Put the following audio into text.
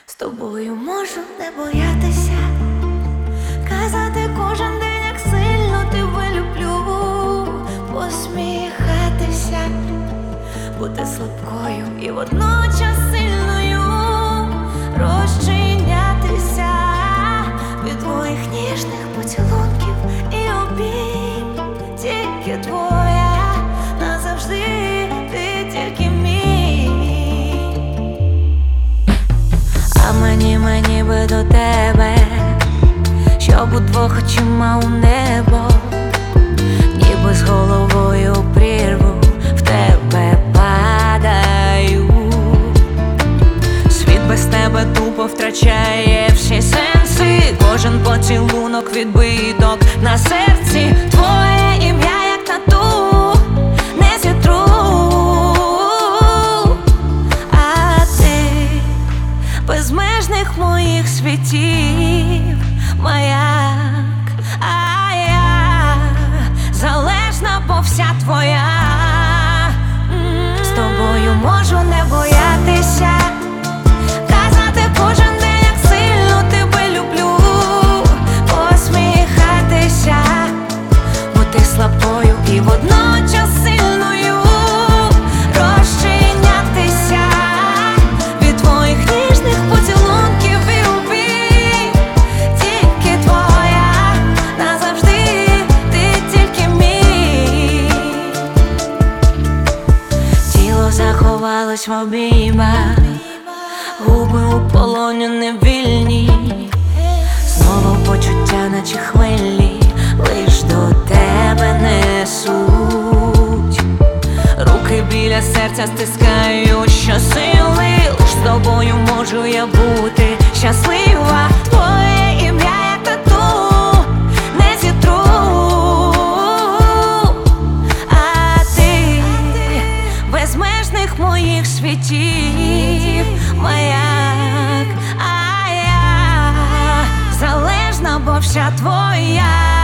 З тобою можу не боятися, казати кожен день, як сильно тебе люблю, посміхатися, бути слабкою і водночас сильною, розчинятися від твоїх ніжних поцілунків і обійм. Тільки твоя назавжди, ти тільки мій. А мені би до тебе, щоб удвох очима у небо, ніби з головою прірву в тебе падаю. Світ без тебе тупо втрачає всі сенси, кожен поцілунок відбиток на серці. Твоє ім'я, як тату, не зітру. А ти безмежних моїх світів маяк, а я залежна, бо вся твоя. З тобою можу не боятися, казати кожен день, як сильно тебе люблю, посміхатися, бути слабкою і водночас сильною, розчинятися від твоїх ніжних поцілунків і обійм. Тільки твоя назавжди, ти тільки мій. Тіло заховалось в обіймах, губи у полоні невільні, знову почуття, наче хвилі, лиш до тебе несуть. Руки біля серця стискають щосили, лиш з тобою можу я бути щаслива. Твоє ім'я, як тату, не зітру. А ти безмежних моїх світів маяк, а я залежна, бо вся твоя.